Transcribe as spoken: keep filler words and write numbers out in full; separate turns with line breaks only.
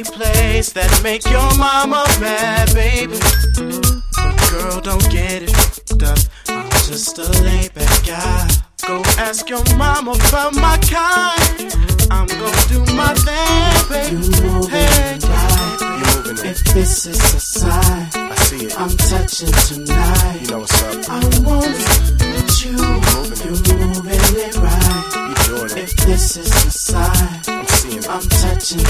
any place that make your mama mad, baby. But girl, don't get it fucked up. I'm just a laid back guy. Go ask your mama about my kind. I'm gonna do my thing, baby.
You moving
hey,
right.
You moving
if this is a sign,
I see it.
I'm touching tonight.